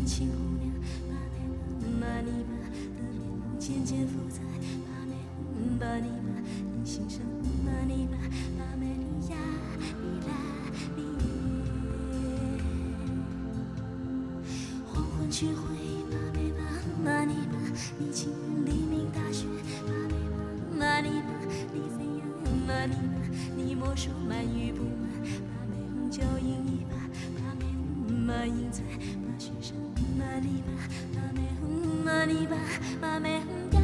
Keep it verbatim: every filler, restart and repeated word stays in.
年轻姑娘，把妹玛尼巴的脸庞渐渐浮在把妹巴尼巴你心上，玛尼巴巴美利亚米拉米耶。黄昏去回巴美巴玛尼巴，你情人黎明大雪巴美巴玛尼巴，你飞扬玛尼巴，你魔术满与不满，把美红脚印一把，把美红满印在把雪上玛尼巴，把美红玛尼巴，把美红。